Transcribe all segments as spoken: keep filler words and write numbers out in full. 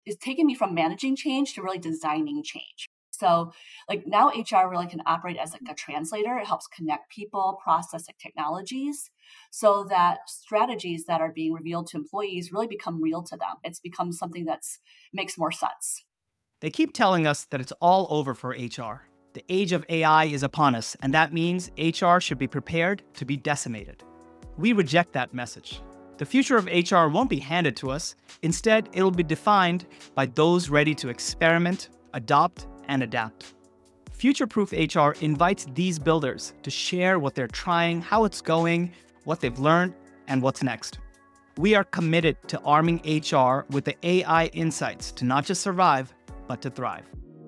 it's taken me from managing change to really designing change. So like now H R really can operate as like a translator. It helps connect people, process like technologies so that strategies that are being revealed to employees really become real to them. It's become something that's makes more sense. They keep telling us that it's all over for H R. The age of A I is upon us, and that means H R should be prepared to be decimated. We reject that message. The future of H R won't be handed to us. Instead, it'll be defined by those ready to experiment, adopt, and adapt. Future-Proof H R invites these builders to share what they're trying, how it's going, what they've learned, and what's next. We are committed to arming H R with the A I insights to not just survive, but to thrive.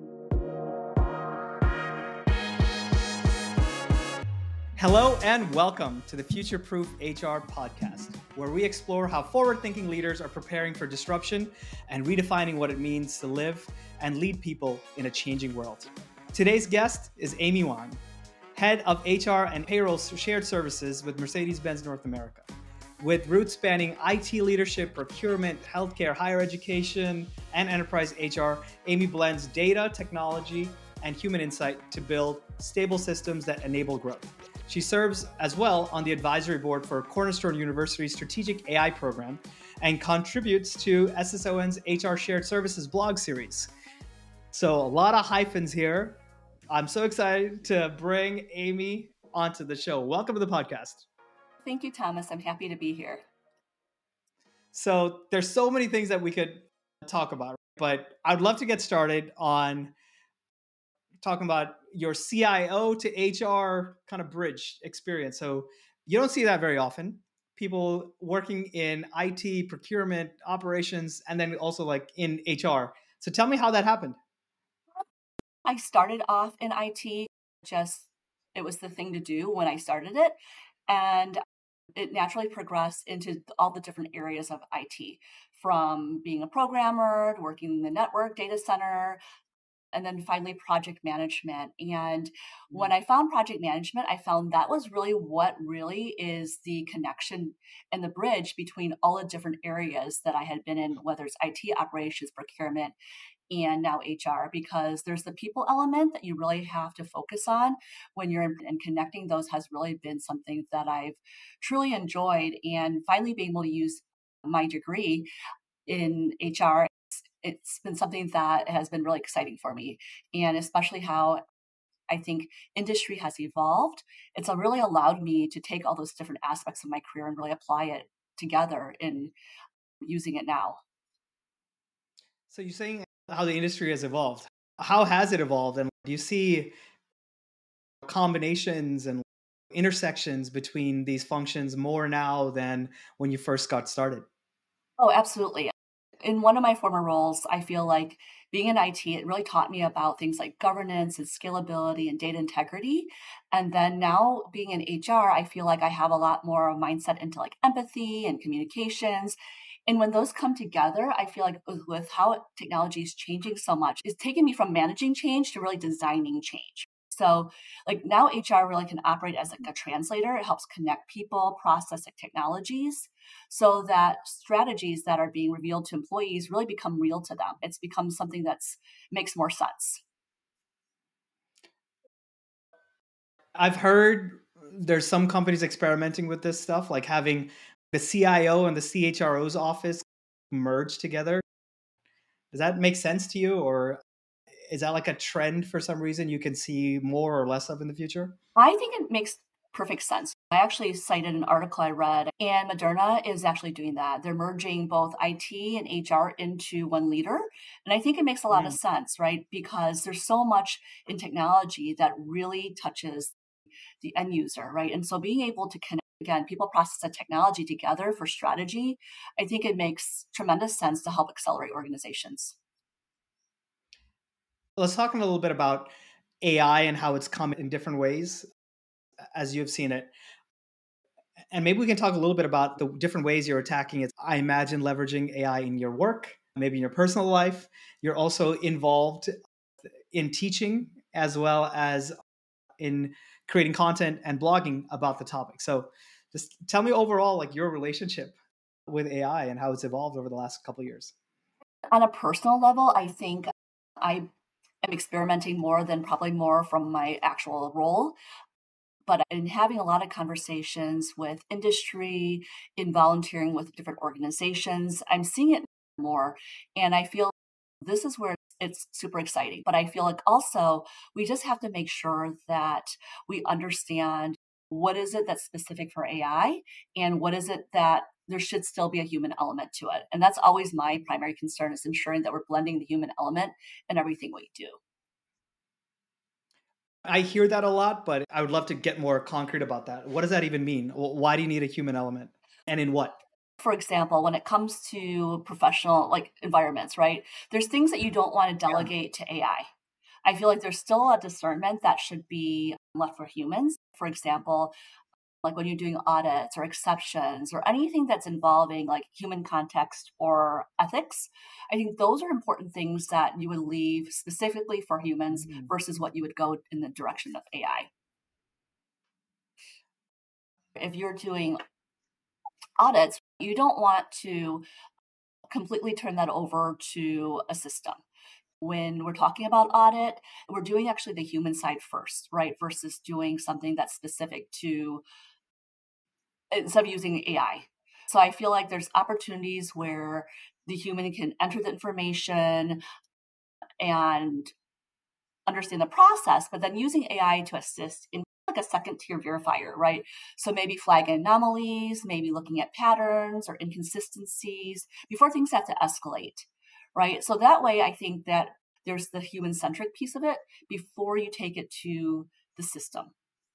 Hello and welcome to the Future-Proof H R podcast, where we explore how forward-thinking leaders are preparing for disruption and redefining what it means to live and lead people in a changing world. Today's guest is Amy Wang, head of H R and payroll shared services with Mercedes-Benz North America. With roots spanning I T leadership, procurement, healthcare, higher education, and enterprise H R, Amy blends data, technology, and human insight to build stable systems that enable growth. She serves as well on the advisory board for Cornerstone University's strategic A I program and contributes to S S O N's H R Shared Services blog series. So a lot of hyphens here. I'm so excited to bring Amy onto the show. Welcome to the podcast. Thank you, Thomas. I'm happy to be here. So there's so many things that we could talk about, but I'd love to get started on talking about your C I O to H R kind of bridge experience. So you don't see that very often. People working in I T, procurement, operations, and then also like in H R. So tell me how that happened. I started off in I T, just it was the thing to do when I started it. And it naturally progressed into all the different areas of I T, from being a programmer, working in the network data center, and then finally project management. And when I found project management, I found that was really what really is the connection and the bridge between all the different areas that I had been in, whether it's I T operations, procurement, and now H R, because there's the people element that you really have to focus on when you're in, and connecting those has really been something that I've truly enjoyed. And finally being able to use my degree in H R, it's been something that has been really exciting for me. And especially how I think industry has evolved, it's really allowed me to take all those different aspects of my career and really apply it together in using it now. So you're saying how the industry has evolved. How has it evolved? And do you see combinations and intersections between these functions more now than when you first got started? Oh, absolutely. In one of my former roles, I feel like being in I T, it really taught me about things like governance and scalability and data integrity. And then now being in H R, I feel like I have a lot more mindset into like empathy and communications. And when those come together, I feel like with, with how technology is changing so much, it's taken me from managing change to really designing change. So like now H R really can operate as like a translator. It helps connect people, process like technologies so that strategies that are being revealed to employees really become real to them. It's become something that's makes more sense. I've heard there's some companies experimenting with this stuff, like having the C I O and the C H R O's office merge together. Does that make sense to you, or is that like a trend for some reason you can see more or less of in the future? I think it makes perfect sense. I actually cited an article I read, and Moderna is actually doing that. They're merging both I T and H R into one leader. And I think it makes a lot of Mm. sense, right? Because there's so much in technology that really touches the end user, right? And so being able to connect, again, people process the technology together for strategy, I think it makes tremendous sense to help accelerate organizations. Let's talk a little bit about A I and how it's come in different ways as you've seen it. And maybe we can talk a little bit about the different ways you're attacking it. I imagine leveraging A I in your work, maybe in your personal life. You're also involved in teaching as well as in creating content and blogging about the topic. So just tell me overall like your relationship with A I and how it's evolved over the last couple of years. On a personal level, I think I am experimenting more than probably more from my actual role. But in having a lot of conversations with industry, in volunteering with different organizations, I'm seeing it more. And I feel this is where it's super exciting. But I feel like also we just have to make sure that we understand what is it that's specific for A I and what is it that there should still be a human element to it. And that's always my primary concern is ensuring that we're blending the human element in everything we do. I hear that a lot, but I would love to get more concrete about that. What does that even mean? Wh- Why do you need a human element? And in what? For example, when it comes to professional like environments, right? There's things that you don't want to Yeah. delegate to A I. I I feel like there's still a discernment that should be left for humans. For example, like when you're doing audits or exceptions or anything that's involving like human context or ethics, I think those are important things that you would leave specifically for humans Mhm. versus what you would go in the direction of A I. If you're doing audits, you don't want to completely turn that over to a system. When we're talking about audit, we're doing actually the human side first, right? Versus doing something that's specific to instead of using A I. So I feel like there's opportunities where the human can enter the information and understand the process, but then using A I to assist in like a second tier verifier, right? So maybe flagging anomalies, maybe looking at patterns or inconsistencies before things have to escalate, right? So that way, I think that there's the human centric piece of it before you take it to the system.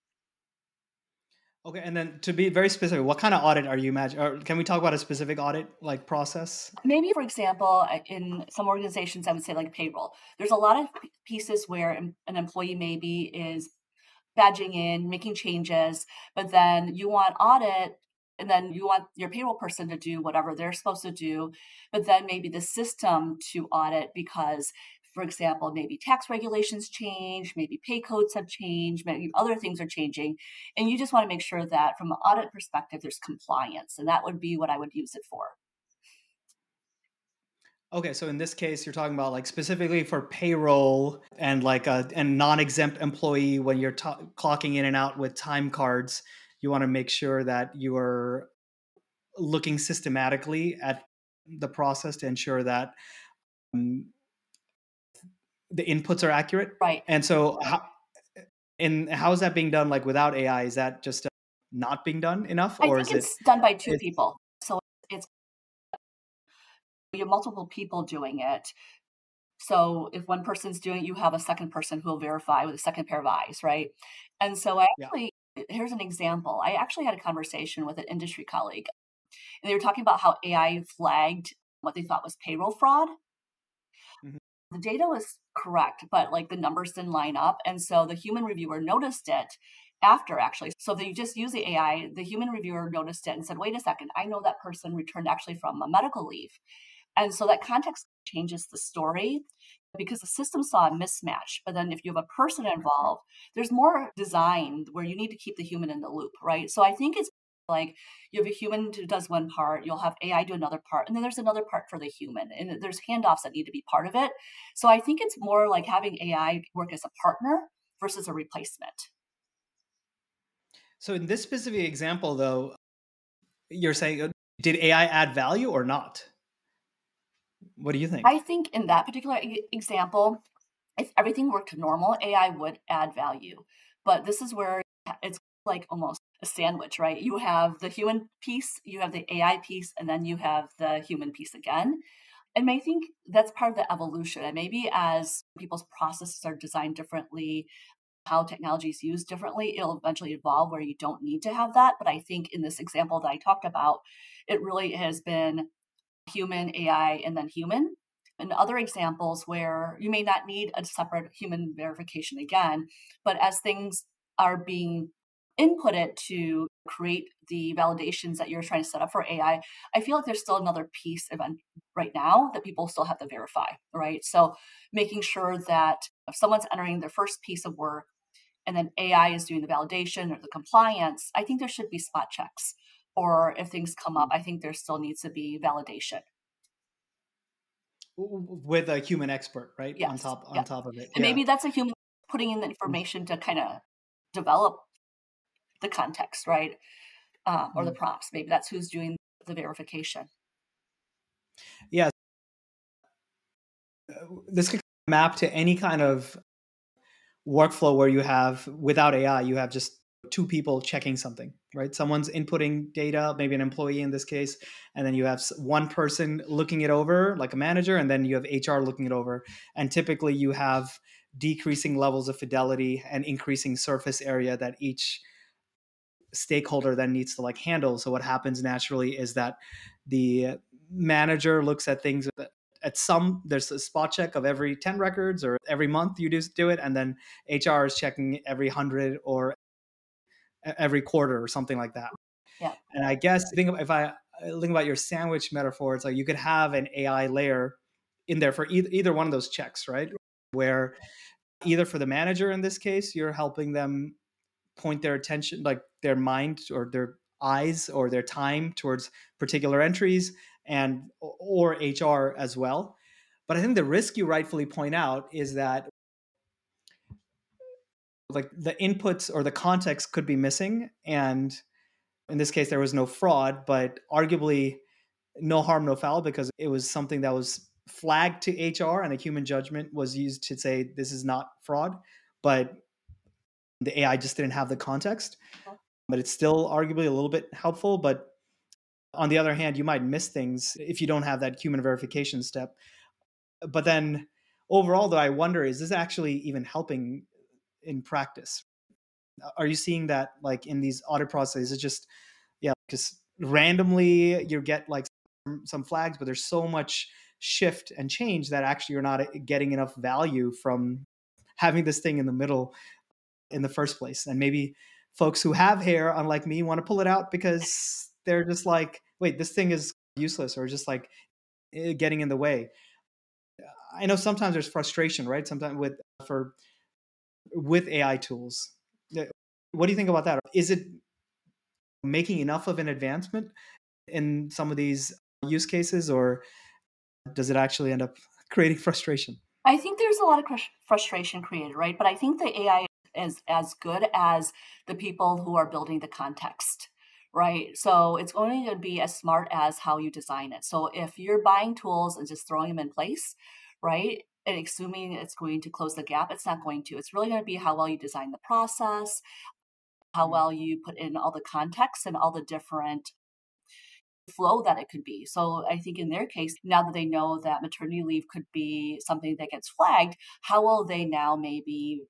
Okay, and then to be very specific, what kind of audit are you imagining? Or can we talk about a specific audit like process? Maybe, for example, uh, in some organizations, I would say like payroll, there's a lot of p- pieces where an an employee maybe is badging in, making changes, but then you want audit and then you want your payroll person to do whatever they're supposed to do, but then maybe the system to audit because, for example, maybe tax regulations change, maybe pay codes have changed, maybe other things are changing. And you just want to make sure that from an audit perspective, there's compliance. And that would be what I would use it for. Okay, so in this case, you're talking about like specifically for payroll and like a and non-exempt employee when you're ta clocking in and out with time cards, you want to make sure that you are looking systematically at the process to ensure that um, the inputs are accurate. Right. And so, how, and how is that being done? Like without A I, is that just uh, not being done enough, I or think is it? it's done by two It's people. So it's you have multiple people doing it. So if one person's doing it, you have a second person who will verify with a second pair of eyes, right? And so I yeah. actually here's an example. I actually had a conversation with an industry colleague, and they were talking about how A I flagged what they thought was payroll fraud. Mhm. The data was correct, but like the numbers didn't line up. And so the human reviewer noticed it after actually. So they just use the A I, the human reviewer noticed it and said, wait a second, I know that person returned actually from a medical leave. And so that context changes the story because the system saw a mismatch. But then if you have a person involved, there's more design where you need to keep the human in the loop, right? So I think it's like you have a human who does one part, you'll have A I do another part, and then there's another part for the human, and there's handoffs that need to be part of it. So I think it's more like having A I work as a partner versus a replacement. So in this specific example, though, you're saying, uh, did A I add value or not? What do you think? I think in that particular e- example, if everything worked normal, A I would add value. But this is where it's like almost a sandwich, right? You have the human piece, you have the A I piece, and then you have the human piece again. And I think that's part of the evolution. And maybe as people's processes are designed differently, how technology is used differently, it'll eventually evolve where you don't need to have that. But I think in this example that I talked about, it really has been human, A I, and then human. And other examples where you may not need a separate human verification again, but as things are being inputted to create the validations that you're trying to set up for A I, I I feel like there's still another piece event right now that people still have to verify, right? So making sure that if someone's entering their first piece of work and then A I is doing the validation or the compliance, I think there should be spot checks. Or if things come up, I think there still needs to be validation. with a human expert, right? On Yes, top on yes. top of it. And Yeah. maybe that's a human putting in the information to kinda develop the context, right? Um, or the Mm. prompts. Maybe that's who's doing the verification. Yeah. This could map to any kind of workflow where you have, without A I, you have just two people checking something, right? Someone's inputting data, maybe an employee in this case, and then you have one person looking it over, like a manager, and then you have H R looking it over. And typically you have decreasing levels of fidelity and increasing surface area that each stakeholder then needs to like handle. So what happens naturally is that the manager looks at things at some, there's a spot check of every ten records, or every month you just do it, and then H R is checking every one hundred or every quarter or something like that. Yeah. And I guess think if I think about your sandwich metaphor, it's like you could have an A I layer in there for either, either one of those checks, right? Where either for the manager in this case, you're helping them point their attention, like their mind or their eyes or their time towards particular entries, and or H R as well. But I think the risk you rightfully point out is that like the inputs or the context could be missing. And in this case, there was no fraud, but arguably no harm, no foul, because it was something that was flagged to H R and a human judgment was used to say this is not fraud. But the A I just didn't have the context. But it's still arguably a little bit helpful. But on the other hand, you might miss things if you don't have that human verification step. But then overall, though, I wonder, is this actually even helping in practice? Are you seeing that like in these audit processes? It's just, yeah, just randomly you get like some, some flags, but there's so much shift and change that actually you're not getting enough value from having this thing in the middle in the first place. And maybe folks who have hair, unlike me, want to pull it out because they're just like, wait, this thing is useless, or just like eh, getting in the way. I know sometimes there's frustration, right? Sometimes with for with A I tools. Yeah, what do you think about that? Is it making enough of an advancement in some of these use cases, or does it actually end up creating frustration? I think there's a lot of crush frustration created, right? But I think the A I is as good as the people who are building the context, right? So it's only going to be as smart as how you design it. So if you're buying tools and just throwing them in place, right? And assuming it's going to close the gap, it's not going to. It's really going to be how well you design the process, how Mm. well you put in all the context and all the different flow that it could be. So I think in their case, now that they know that maternity leave could be something that gets flagged, how will they now maybe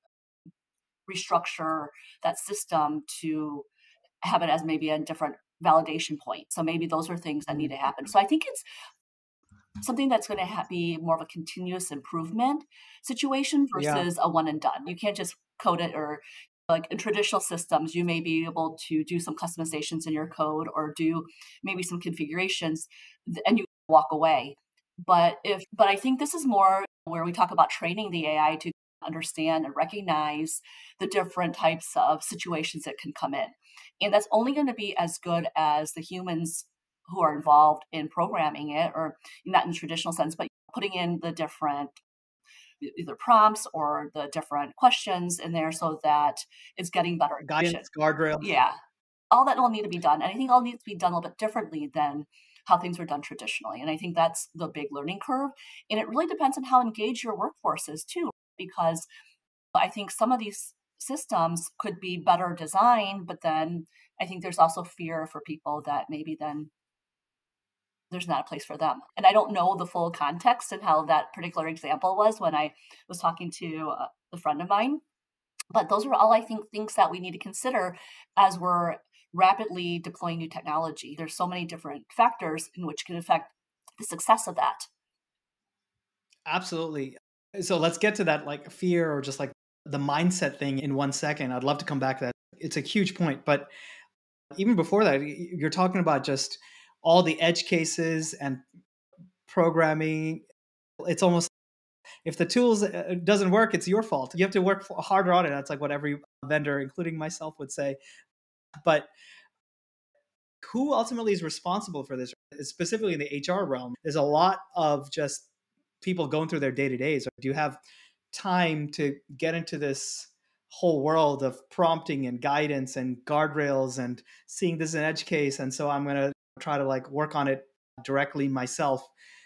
restructure that system to have it as maybe a different validation point? So maybe those are things that need Mm. to happen. So I think it's something that's going to ha- be more of a continuous improvement situation Yeah. versus a one and done. You can't just code it, or like in traditional systems, you may be able to do some customizations in your code or do maybe some configurations th- and you walk away. But if but I think this is more where we talk about training the A I to understand and recognize the different types of situations that can come in. And that's only going to be as good as the humans who are involved in programming it, or not in the traditional sense, but putting in the different e- either prompts or the different questions in there so that it's getting better information. Guidance, guardrails. Yeah. All that will need to be done. And I think all needs to be done a little bit differently than how things were done traditionally. And I think that's the big learning curve. And it really depends on how engaged your workforce is too, because I think some of these systems could be better designed, but then I think there's also fear for people that maybe then there's not a place for them. And I don't know the full context and how that particular example was when I was talking to a, a friend of mine. But those are all, I think, things that we need to consider as we're rapidly deploying new technology. There's so many different factors in which can affect the success of that. Absolutely. So let's get to that like fear or just like the mindset thing in one second. I'd love to come back to that. It's a huge point. But even before that, y- you're talking about just all the edge cases and programming. It's almost, if the tools uh, doesn't work, it's your fault. You have to work f- harder on it. That's like what every vendor, including myself, would say. But who ultimately is responsible for this? Specifically in the H R realm, there's a lot of just people going through their day to days? Do you have time to get into this whole world of prompting and guidance and guardrails and seeing this as an edge case? And so I'm going to try to like work on it directly myself.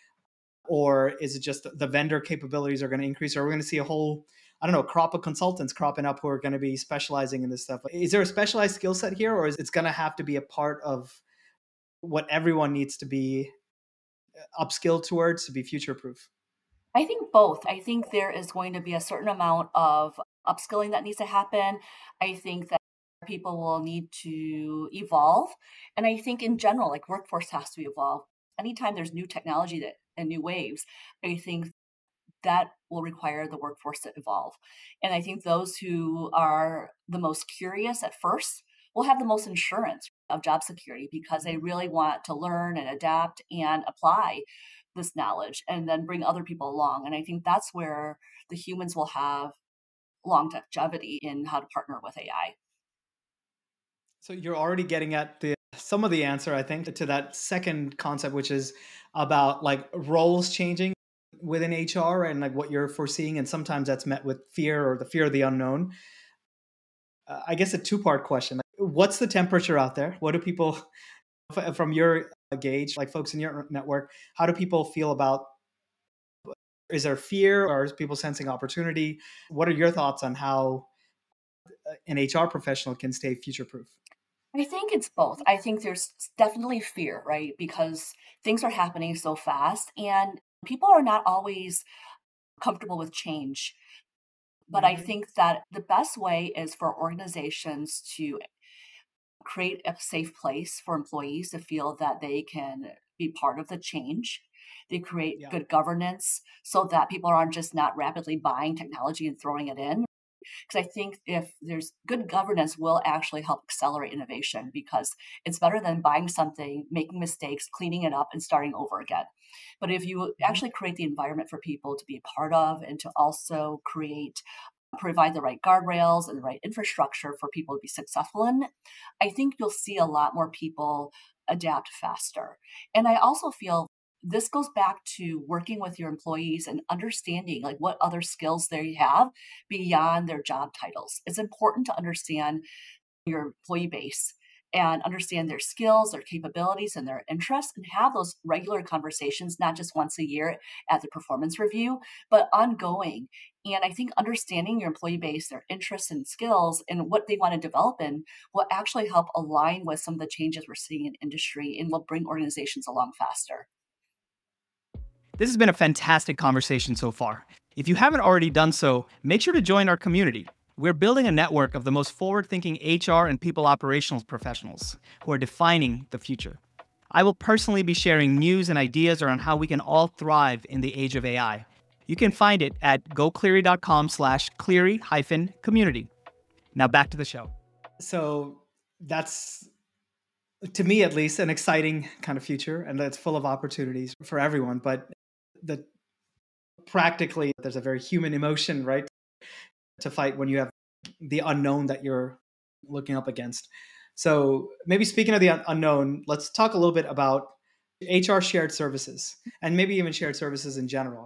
Or is it just the vendor capabilities are going to increase? Or are we going to see a whole, I don't know, crop of consultants cropping up who are going to be specializing in this stuff? Is there a specialized skill set here, or is it's going to have to be a part of what everyone needs to be upskilled towards to be future proof? I think both. I think there is going to be a certain amount of upskilling that needs to happen. I think that people will need to evolve. And I think in general, like workforce has to evolve. Anytime there's new technology that and new waves, I think that will require the workforce to evolve. And I think those who are the most curious at first will have the most insurance of job security because they really want to learn and adapt and apply this knowledge and then bring other people along. And I think that's where the humans will have longevity in how to partner with A I. So you're already getting at the some of the answer, I think, to that second concept, which is about like roles changing within H R and like what you're foreseeing. And sometimes that's met with fear or the fear of the unknown. Uh, I guess a two part question. Like, what's the temperature out there? What do people, f- from your gauge, like folks in your network, how do people feel about, is there fear or is people sensing opportunity? What are your thoughts on how an H R professional can stay future proof? I think it's both. I think there's definitely fear, right? Because things are happening so fast and people are not always comfortable with change. But I think that the best way is for organizations to create a safe place for employees to feel that they can be part of the change. They create Yeah. good governance so that people aren't just not rapidly buying technology and throwing it in. Because I think if there's good governance will actually help accelerate innovation because it's better than buying something, making mistakes, cleaning it up, and starting over again. But if you Mhm. actually create the environment for people to be a part of and to also create provide the right guardrails and the right infrastructure for people to be successful in, I think you'll see a lot more people adapt faster. And I also feel this goes back to working with your employees and understanding like what other skills they have beyond their job titles. It's important to understand your employee base and understand their skills, their capabilities, and their interests, and have those regular conversations, not just once a year at the performance review, but ongoing. And I think understanding your employee base, their interests and skills, and what they want to develop in will actually help align with some of the changes we're seeing in industry and will bring organizations along faster. This has been a fantastic conversation so far. If you haven't already done so, make sure to join our community. We're building a network of the most forward thinking H R and people operations professionals who are defining the future. I will personally be sharing news and ideas around how we can all thrive in the age of A I. You can find it at gocleary.com slash cleary hyphen community. Now back to the show. So that's, to me at least, an exciting kind of future, and that's full of opportunities for everyone. But the practically, there's a very human emotion, right, to fight when you have the unknown that you're looking up against. So maybe speaking of the un- unknown, let's talk a little bit about H R shared services and maybe even shared services in general.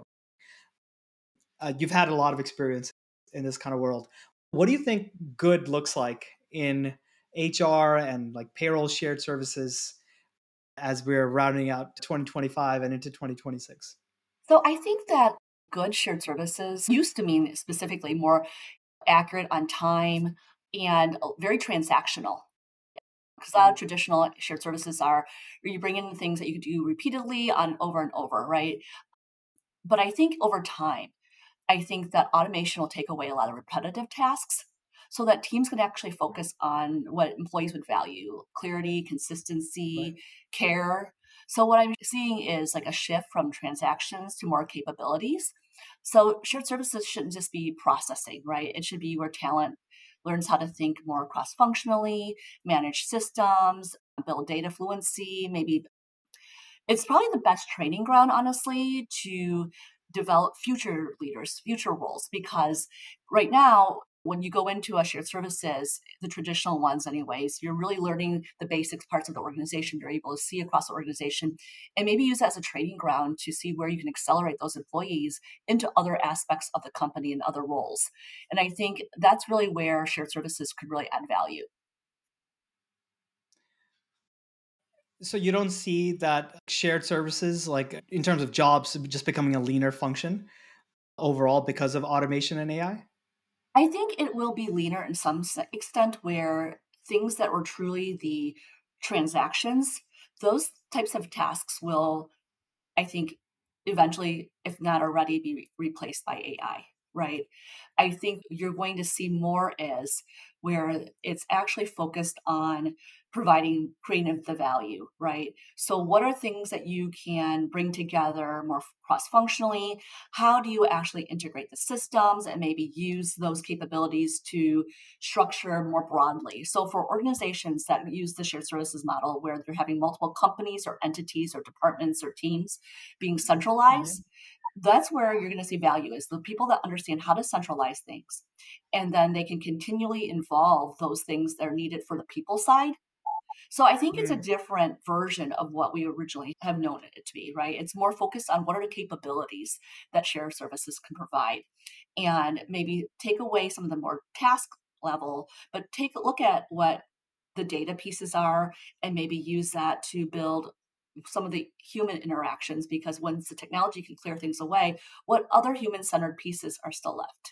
Uh, you've had a lot of experience in this kind of world. What do you think good looks like in H R and like payroll shared services as we're rounding out twenty twenty-five and into twenty twenty-six? So I think that good shared services used to mean specifically more accurate on time and uh, very transactional. Because a lot of traditional shared services are where you bring in things that you do repeatedly on over and over, right? But I think over time, I think that automation will take away a lot of repetitive tasks so that teams can actually focus on what employees would value clarity, Right. consistency, care. So, what I'm seeing is like a shift from transactions to more capabilities. So, shared services shouldn't just be processing, right? It should be where talent learns how to think more cross functionally, manage systems, build data fluency, maybe it's probably the best training ground, honestly, to develop future leaders, future roles, because right now when you go into a shared services, the traditional ones anyways, you're really learning the basics parts of the organization. You're able to see across the organization and maybe use that as a training ground to see where you can accelerate those employees into other aspects of the company and other roles. And I think that's really where shared services could really add value. So you don't see that shared services, like in terms of jobs, just becoming a leaner function overall because of automation and A I? I think it will be leaner in some se- extent where things that were truly the transactions, those types of tasks will, I think, eventually, if not already, be re- replaced by A I, right? I think you're going to see more as where it's actually focused on providing creating the value, right? So, what are things that you can bring together more cross functionally? How do you actually integrate the systems and maybe use those capabilities to structure more broadly? So, for organizations that use the shared services model where they're having multiple companies or entities or departments or teams, being Mhm. centralized, that's where you're going to see value is the people that understand how to centralize things. And then they can continually involve those things that are needed for the people side. So I think it's a Mm. different version of what we originally have known it to be, right? It's more focused on what are the capabilities that shared services can provide and maybe take away some of the more task level, but take a look at what the data pieces are and maybe use that to build some of the human interactions because once the technology can clear things away, what other human centered pieces are still left?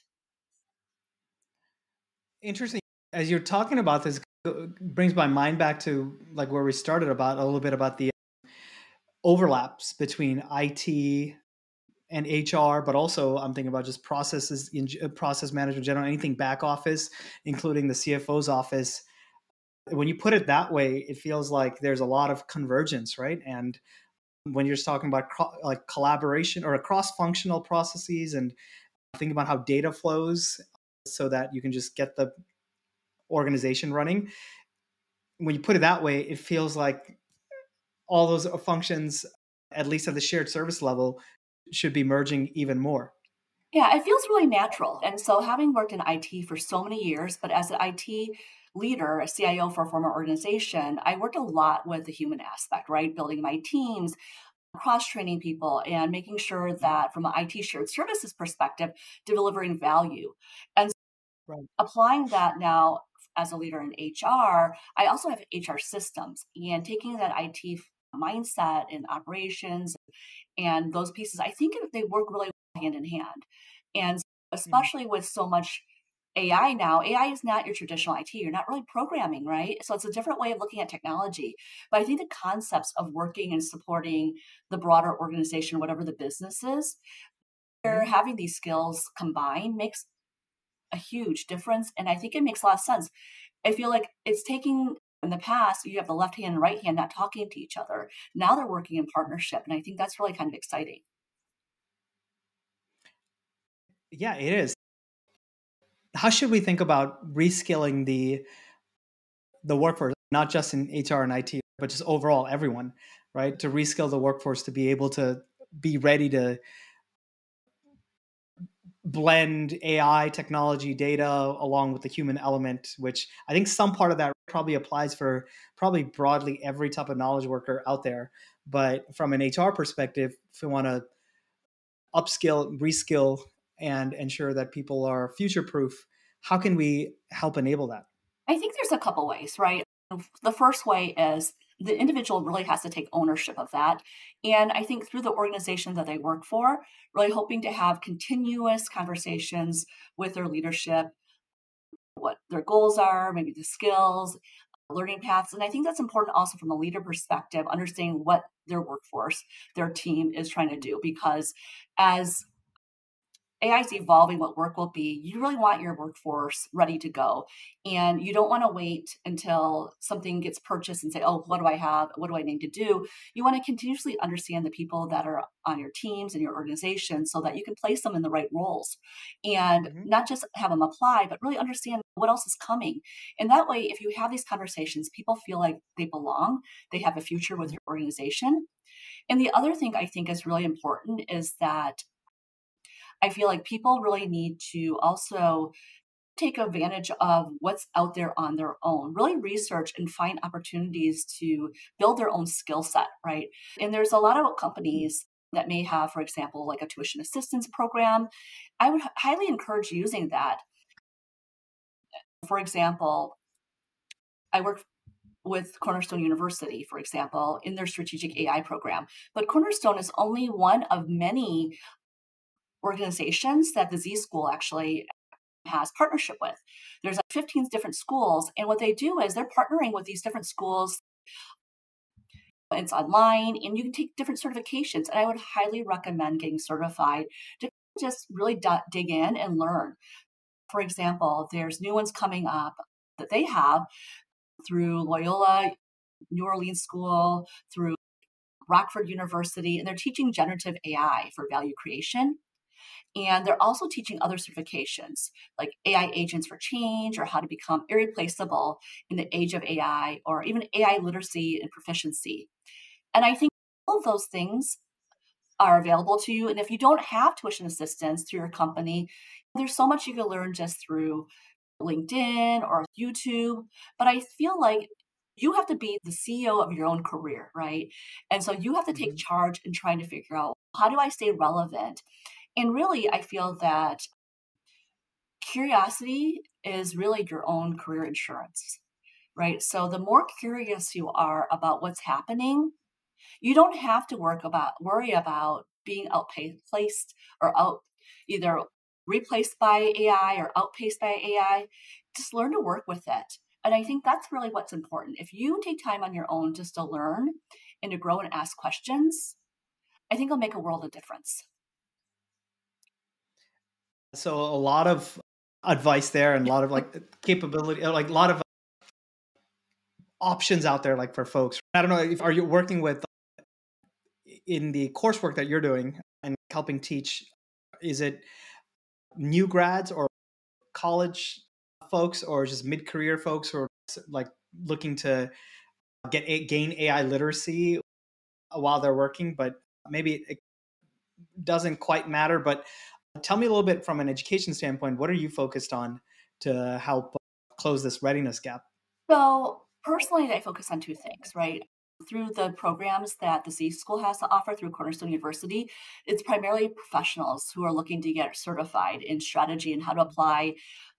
Interesting. As you're talking about this, it brings my mind back to like where we started about a little bit about the overlaps between I T and H R, but also I'm thinking about just processes in process management, in general, anything back office, including the C F O's office. When you put it that way, it feels like there's a lot of convergence, right? And when you're just talking about co- like collaboration or cross-functional processes, and think about how data flows, so that you can just get the organization running. When you put it that way, it feels like all those functions, at least at the shared service level, should be merging even more. Yeah, it feels really natural. And so, having worked in I T for so many years, but as an I T leader, a C I O for a former organization, I worked a lot with the human aspect, right? Building my teams, cross training people, and making sure that from an I T shared services perspective, delivering value. And Right. applying that now as a leader in H R, I also have H R systems and taking that I T mindset in operations and those pieces, I think they work really well hand in hand. And Mm. especially with so much A I now, A I is not your traditional I T. You're not really programming, right? So it's a different way of looking at technology. But I think the concepts of working and supporting the broader organization, whatever the business is, where Mhm. having these skills combined makes a huge difference. And I think it makes a lot of sense. I feel like it's taking in the past, you have the left hand and right hand not talking to each other. Now they're working in partnership. And I think that's really kind of exciting. Yeah, it is. How should we think about reskilling the the workforce, not just in H R and I T, but just overall everyone, right? To reskill the workforce to be able to be ready to blend A I technology data along with the human element, which I think some part of that probably applies for probably broadly every type of knowledge worker out there. But from an H R perspective, if we want to upskill, reskill, and ensure that people are future proof, how can we help enable that? I think there's a couple ways, right? The first way is the individual really has to take ownership of that. And I think through the organization that they work for, really hoping to have continuous conversations with their leadership, what their goals are, maybe the skills, learning paths. And I think that's important also from a leader perspective, understanding what their workforce, their team is trying to do. Because as A I is evolving what work will be. You really want your workforce ready to go. And you don't want to wait until something gets purchased and say, oh, what do I have? What do I need to do? You want to continuously understand the people that are on your teams and your organization so that you can place them in the right roles and Mhm. not just have them apply, but really understand what else is coming. And that way, if you have these conversations, people feel like they belong, they have a future with Mhm. your organization. And the other thing I think is really important is that I feel like people really need to also take advantage of what's out there on their own, really research and find opportunities to build their own skill set, right? And there's a lot of companies that may have, for example, like a tuition assistance program. I would h- highly encourage using that. For example, I work with Cornerstone University, for example, in their strategic A I program. But Cornerstone is only one of many organizations that the Z School actually has partnership with. There's like fifteen different schools, and what they do is they're partnering with these different schools. It's online, and you can take different certifications. And I would highly recommend getting certified to just really d- dig in and learn. For example, there's new ones coming up that they have through Loyola New Orleans School, through Rockford University, and they're teaching generative A I for value creation. And they're also teaching other certifications like A I agents for change or how to become irreplaceable in the age of A I or even A I literacy and proficiency. And I think all of those things are available to you. And if you don't have tuition assistance through your company, there's so much you can learn just through LinkedIn or YouTube. But I feel like you have to be the C E O of your own career, right? And so you have to take Mhm. charge in trying to figure out, how do I stay relevant? And really, I feel that curiosity is really your own career insurance, right? So the more curious you are about what's happening, you don't have to work about worry about being outplaced or out either replaced by A I or outpaced by A I. Just learn to work with it. And I think that's really what's important. If you take time on your own just to learn and to grow and ask questions, I think it'll make a world of difference. So a lot of advice there and a lot of like capability, uh, like a lot of options out there, like for folks. I don't know if are you working with in the coursework that you're doing and helping teach, is it new grads or college folks or just mid-career folks who are like looking to get a, gain A I literacy while they're working, but maybe it doesn't quite matter. But tell me a little bit from an education standpoint, what are you focused on to help close this readiness gap? So personally, I focus on two things, right? Through the programs that the Z School has to offer through Cornerstone University, it's primarily professionals who are looking to get certified in strategy and how to apply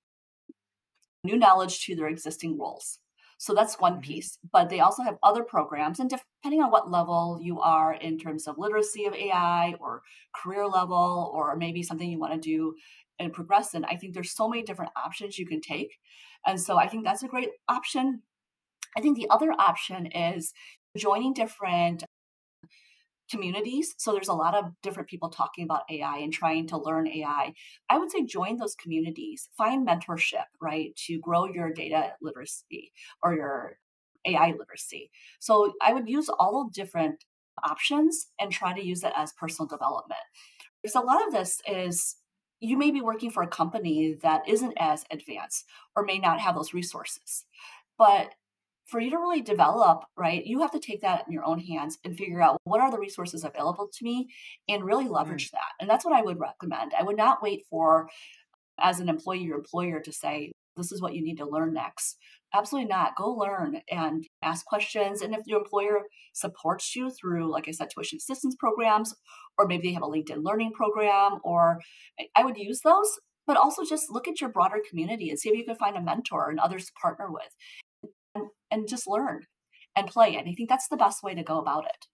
new knowledge to their existing roles. So that's one Mhm. piece. But they also have other programs, and depending on what level you are in terms of literacy of A I or career level, or maybe something you want to do and progress in, I think there's so many different options you can take. And so I think that's a great option. I think the other option is joining different communities. So there's a lot of different people talking about A I and trying to learn A I. I I would say join those communities, find mentorship, right, to grow your data literacy or your A I literacy. So I would use all the different options and try to use it as personal development. Because a lot of this is you may be working for a company that isn't as advanced or may not have those resources. But for you to really develop, right, you have to take that in your own hands and figure out what are the resources available to me and really Mm. leverage that. And that's what I would recommend. I would not wait for, as an employee or employer, to say, this is what you need to learn next. Absolutely not. Go learn and ask questions. And if your employer supports you through, like I said, tuition assistance programs, or maybe they have a LinkedIn learning program, or I I would use those. But also just look at your broader community and see if you can find a mentor and others to partner with and, and just learn and play. And I think that's the best way to go about it.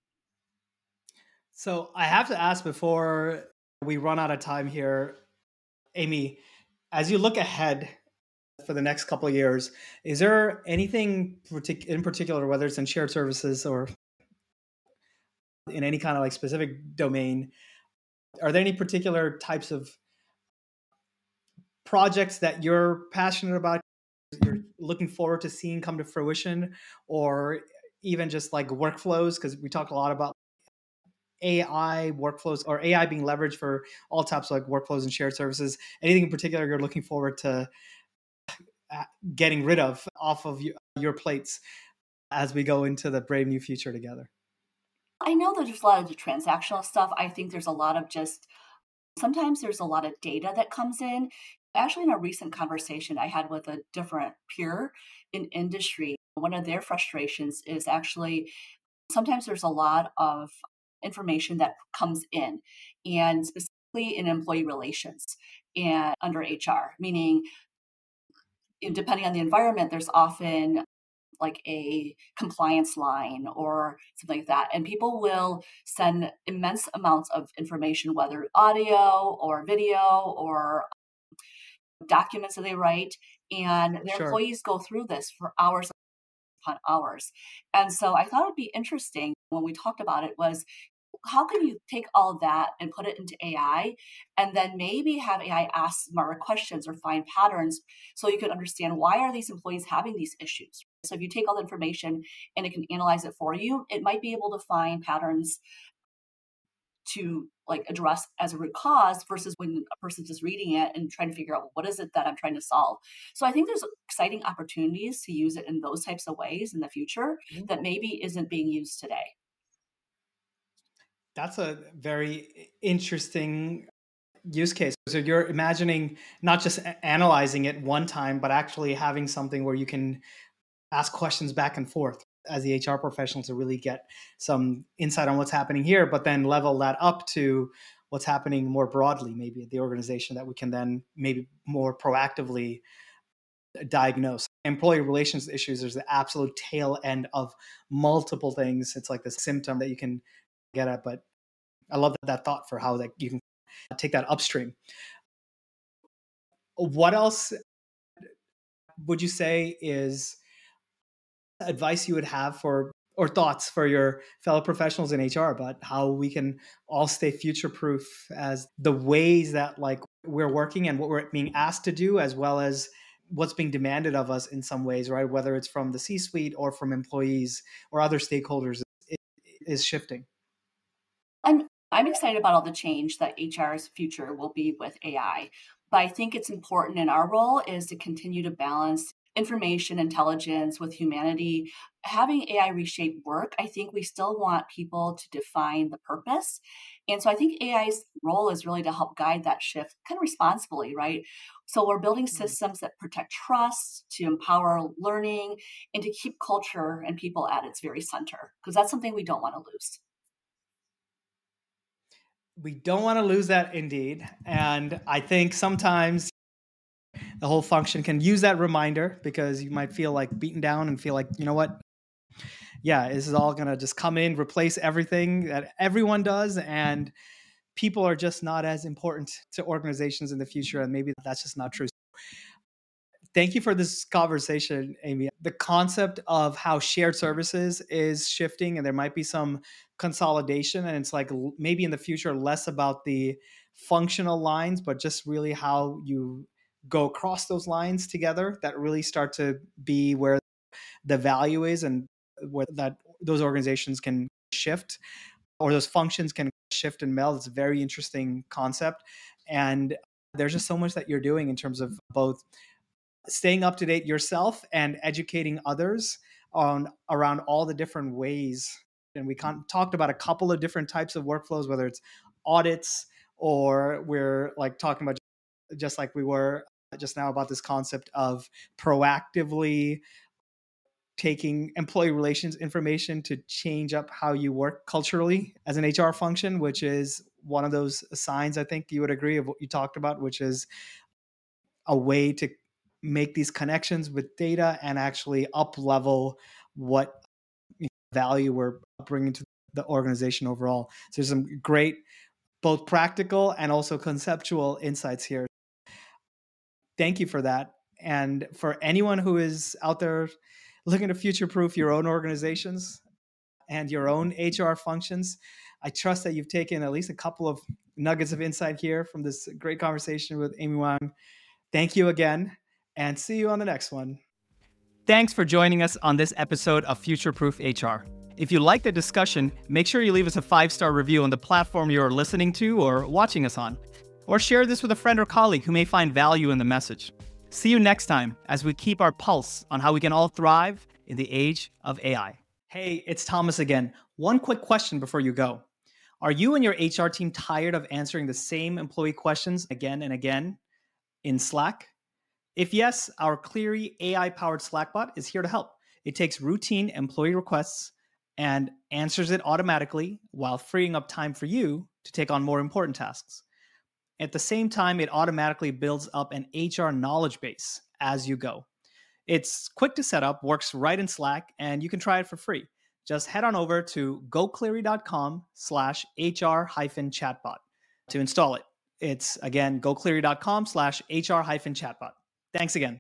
So I have to ask before we run out of time here, Amy, as you look ahead for the next couple of years, is there anything partic- in particular, whether it's in shared services or in any kind of like specific domain, are there any particular types of projects that you're passionate about, you're looking forward to seeing come to fruition, or even just like workflows? Because we talk a lot about A I workflows or A I being leveraged for all types of like workflows and shared services. Anything in particular you're looking forward to uh, getting rid of off of your, your plates as we go into the brave new future together? I know that there's a lot of the transactional stuff. I think there's a lot of just sometimes there's a lot of data that comes in. Actually, in a recent conversation I had with a different peer in industry, one of their frustrations is actually sometimes there's a lot of information that comes in, and specifically in employee relations and under H R, meaning and depending on the environment, there's often like a compliance line or something like that. And people will send immense amounts of information, whether audio or video or documents that they write. And their Sure. employees go through this for hours upon hours. And so I thought it'd be interesting when we talked about it was how can you take all that and put it into A I and then maybe have A I ask smarter questions or find patterns so you can understand why are these employees having these issues. So if you take all the information and it can analyze it for you, it might be able to find patterns to like address as a root cause versus when a person's just reading it and trying to figure out what is it that I'm trying to solve. So I think there's exciting opportunities to use it in those types of ways in the future that maybe isn't being used today. That's a very interesting use case. So you're imagining not just a- analyzing it one time, but actually having something where you can ask questions back and forth as the H R professional to really get some insight on what's happening here, but then level that up to what's happening more broadly, maybe at the organization that we can then maybe more proactively diagnose. Employee relations issues, there's the absolute tail end of multiple things. It's like the symptom that you can get at, but I love that, that thought for how that you can take that upstream. What else would you say is advice you would have for or thoughts for your fellow professionals in H R about how we can all stay future proof as the ways that like we're working and what we're being asked to do, as well as what's being demanded of us in some ways, right? Whether it's from the C-suite or from employees or other stakeholders, it is shifting. I'm I'm excited about all the change that H R's future will be with A I. But I think it's important in our role is to continue to balance information intelligence with humanity. Having A I reshape work, I think we still want people to define the purpose. And so I think A I's role is really to help guide that shift kind of responsibly, right? So we're building systems that protect trust, to empower learning, and to keep culture and people at its very center, because that's something we don't want to lose. We don't want to lose that indeed. And I think sometimes the whole function can use that reminder because you might feel like beaten down and feel like, you know what? Yeah, this is all going to just come in, replace everything that everyone does. And people are just not as important to organizations in the future. And maybe that's just not true. Thank you for this conversation, Amy. The concept of how shared services is shifting, and there might be some consolidation. And it's like maybe in the future, less about the functional lines, but just really how you go across those lines together that really start to be where the value is and where that those organizations can shift or those functions can shift and meld. It's a very interesting concept. And there's just so much that you're doing in terms of both staying up to date yourself and educating others on around all the different ways. And we con- talked about a couple of different types of workflows, whether it's audits or we're like talking about just like we were just now about this concept of proactively taking employee relations information to change up how you work culturally as an H R function, which is one of those signs I think you would agree of what you talked about, which is a way to make these connections with data and actually up level what value we're bringing to the organization overall. So there's some great both practical and also conceptual insights here. Thank you for that. And for anyone who is out there looking to future proof your own organizations and your own H R functions, I trust that you've taken at least a couple of nuggets of insight here from this great conversation with Amy Wang. Thank you again, and see you on the next one. Thanks for joining us on this episode of Future Proof H R. If you like the discussion, make sure you leave us a five-star review on the platform you're listening to or watching us on. Or share this with a friend or colleague who may find value in the message. See you next time as we keep our pulse on how we can all thrive in the age of A I. Hey, it's Thomas again. One quick question before you go. Are you and your H R team tired of answering the same employee questions again and again? in Slack? If yes, our Cleary A I-powered Slack bot is here to help. It takes routine employee requests and answers it automatically while freeing up time for you to take on more important tasks. At the same time, it automatically builds up an H R knowledge base as you go. It's quick to set up, works right in Slack, and you can try it for free. Just head on over to gocleary.com slash HR hyphen chatbot to install it. It's, again, gocleary.com slash HR hyphen chatbot. Thanks again.